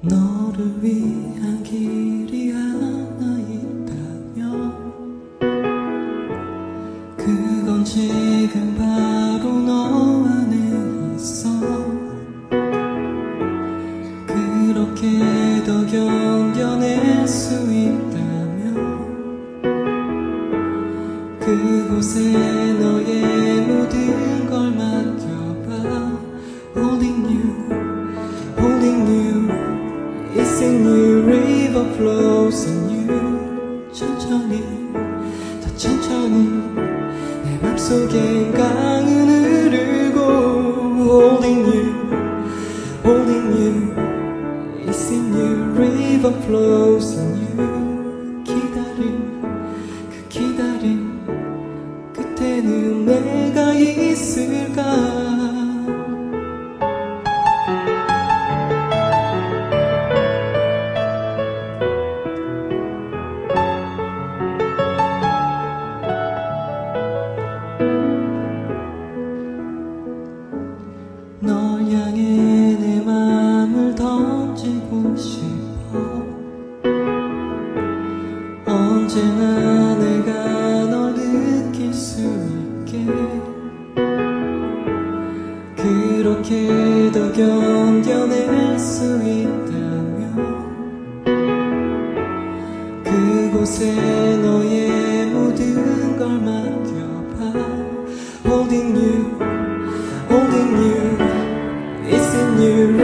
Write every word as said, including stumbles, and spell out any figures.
너를 위한 길이 하나 있다면 그건 지금 바로 너 안에 있어. 그렇게 더 견뎌낼 수 있다면 그곳에 너의 모든 걸 맡겨봐. Holding you, holding you, it's a new river flows in you. 천천히, 더 천천히 내 맘속에 강은 흐르고. Holding you, holding you, it's a new river flows in you. 기다림, 그 기다림 끝에는 내가 있을까. 널 향해 내 맘을 던지고 싶어. 언제나 내가 널 느낄 수 있게. 그렇게 더 견뎌낼 수 있다면 그곳에 너의 모든 걸 맡겨봐. Holding you, holding you, it's in you.